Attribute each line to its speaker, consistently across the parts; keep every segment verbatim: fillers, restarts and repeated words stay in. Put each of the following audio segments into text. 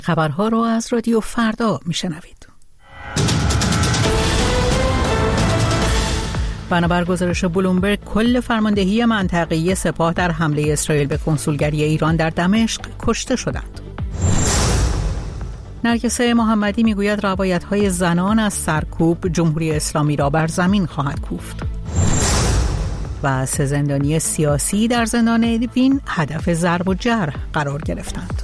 Speaker 1: خبرها رو از رادیو فردا میشنوید. بنابر گزارش بلومبرگ، کل فرماندهی منطقه‌ای سپاه در حمله اسرائیل به کنسولگری ایران در دمشق کشته شدند. نرگس محمدی میگوید روایت‌های زنان از سرکوب جمهوری اسلامی را بر زمین خواهد کوفت. و سه زندانی سیاسی در زندان ادوین هدف ضرب و جرح قرار گرفتند.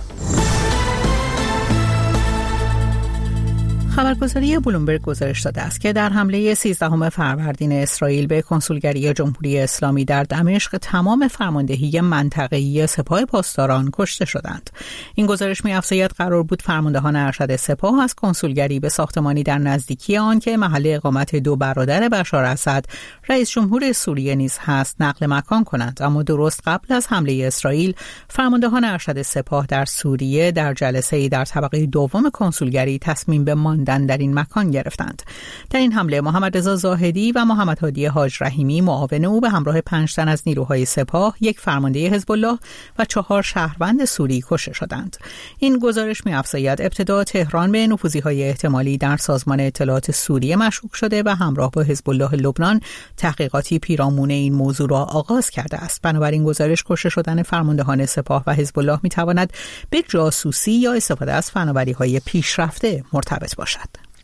Speaker 1: خبرگزاری بلومبرگ گزارش داده است که در حمله سیزدهم فروردین اسرائیل به کنسولگری جمهوری اسلامی در دمشق تمام فرماندهی منطقه‌ای سپاه پاسداران کشته شدند. این گزارش می‌افزاید قرار بود فرماندهان ارشد سپاه از کنسولگری به ساختمانی در نزدیکی آن که محل اقامت دو برادر بشار اسد رئیس جمهور سوریه نیز هست نقل مکان کنند، اما درست قبل از حمله اسرائیل فرماندهان ارشد سپاه در سوریه در جلسه‌ای در طبقه دوم کنسولگری تصمیم به در این مکان گرفتند. در این حمله محمد رضا زاهدی و محمد هادی حاج رحیمی معاون او به همراه پنج تن از نیروهای سپاه، یک فرمانده حزب الله و چهار شهروند سوری کشته شدند. این گزارش می‌افزاید ابتدا تهران به نفوذی‌های احتمالی در سازمان اطلاعات سوریه مشکوک شده و همراه با حزب الله لبنان تحقیقاتی پیرامون این موضوع را آغاز کرده است. بنابراین گزارش کشته شدن فرماندهان سپاه و حزب الله می‌تواند به جاسوسی یا استفاده از فناوری‌های پیشرفته مرتبط باشد.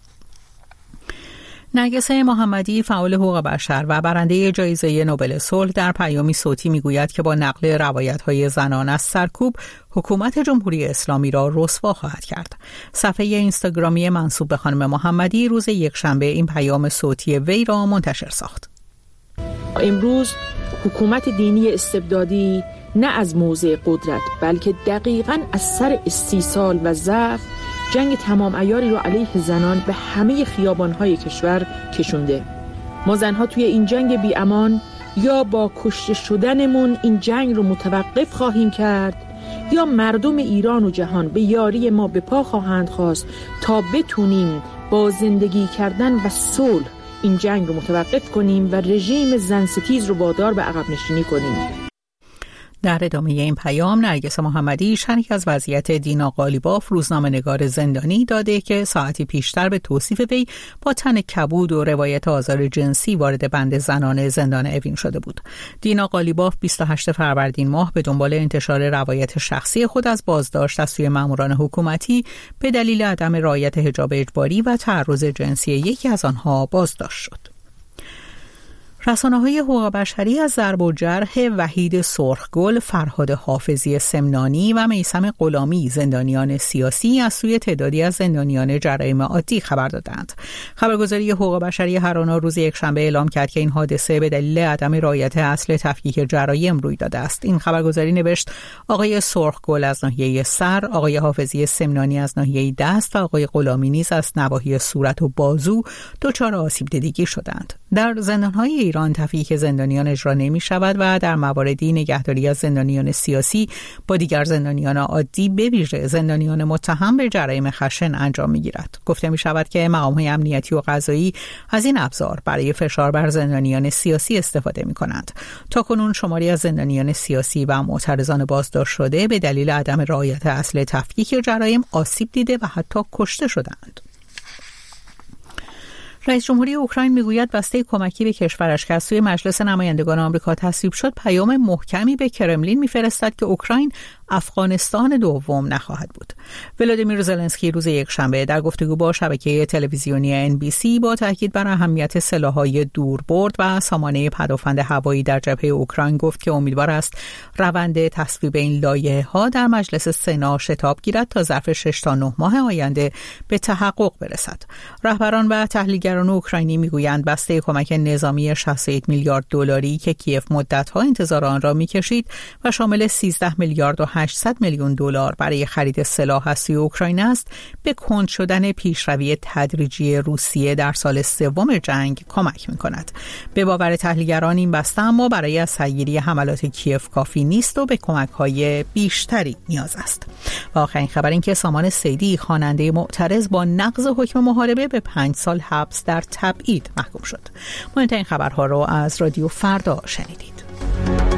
Speaker 1: نرگس محمدی، فعال حقوق بشر و برنده جایزه نوبل صلح، در پیامی صوتی میگوید که با نقل روایت‌های زنان از سرکوب حکومت جمهوری اسلامی را رسوا خواهد کرد. صفحه اینستاگرامی منسوب به خانم محمدی روز یکشنبه این پیام صوتی وی را منتشر ساخت.
Speaker 2: امروز حکومت دینی استبدادی نه از موضع قدرت بلکه دقیقاً از سر استیصال و ضعف جنگ تمام عیاری رو علیه زنان به همه خیابان‌های کشور کشونده. ما زنها توی این جنگ بی امان یا با کشته شدنمون این جنگ رو متوقف خواهیم کرد یا مردم ایران و جهان به یاری ما به پا خواهند خواست تا بتونیم با زندگی کردن و صلح این جنگ رو متوقف کنیم و رژیم زنستیز رو وادار به عقب نشینی کنیم.
Speaker 1: در ادامه این پیام نرگس محمدی شرحی از وضعیت دینا قالیباف، روزنامه‌نگار زندانی، داده که ساعتی پیشتر به توصیف وی با تن کبود و روایت آزار جنسی وارد بند زنان زندان اوین شده بود. دینا قالیباف بیست و هشتم فروردین ماه به دنبال انتشار روایت شخصی خود از بازداشت از سوی ماموران حکومتی به دلیل عدم رعایت حجاب اجباری و تعرض جنسی یکی از آنها بازداشت شد. رسانه‌های حقوق بشری از ضرب و جرح وحید سرخگل، فرهاد حافظی سمنانی و میثم غلامی، زندانیان سیاسی، از سوی تعدادی از زندانیان جرایم عادی خبر دادند. خبرگزاری حقوق بشری هرانا روز یکشنبه اعلام کرد که این حادثه به دلیل عدم رعایت اصل تفکیک جرایم روی داده است. این خبرگزاری نوشت آقای سرخگل از ناحیه سر، آقای حافظی سمنانی از ناحیه دست و آقای غلامی نیز از نواحی صورت و بازو دچار آسیب دیدگی شدند. در زندان‌های ایران تفکیک زندانیان اجرا نمی شود و در مواردی نگهداری از زندانیان سیاسی با دیگر زندانیان عادی، به ویژه زندانیان متهم به جرایم خشن، انجام می گیرد. گفته می شود که مقام‌های امنیتی و قضایی از این ابزار برای فشار بر زندانیان سیاسی استفاده می کنند. تاکنون شماری از زندانیان سیاسی و معترضان بازداشت شده به دلیل عدم رعایت اصل تفکیک جرایم آسیب دیده و حتی کشته شدند. رئیس جمهوری اوکراین میگوید بسته کمکی به کشورش که از سوی مجلس نمایندگان آمریکا تصویب شد پیام محکمی به کرملین میفرستد که اوکراین افغانستان دوم نخواهد بود. ولادیمیر زلنسکی روز یکشنبه در گفتگو با شبکه تلویزیونی ان بی سی با تاکید بر اهمیت سلاح‌های دوربرد و سامانه پدافند هوایی در جبهه اوکراین گفت که امیدوار است روند تصویب این لایحه‌ها در مجلس سنا شتاب گیرد تا ظرف شش تا نه ماه آینده به تحقق برسد. رهبران و تحلیلگران اوکراینی میگویند بسته کمک نظامی شصت و یک میلیارد دلاری که کیف مدت‌ها انتظار آن را می‌کشید و شامل سیزده میلیارد و هشتصد میلیون دلار برای خرید سلاح از سوی اوکراین است، به کند شدن پیشروی تدریجی روسیه در سال سوم جنگ کمک می‌کند. به باور تحلیلگران این بسته اما برای از سرگیری حملات کیف کافی نیست و به کمک‌های بیشتری نیاز است. و آخرین خبر این که سامان سیدی، خواننده معترض، با نقض حکم محاربه به پنج سال حبس در تبعید محکوم شد. مهمترین خبرها را از رادیو فردا شنیدید.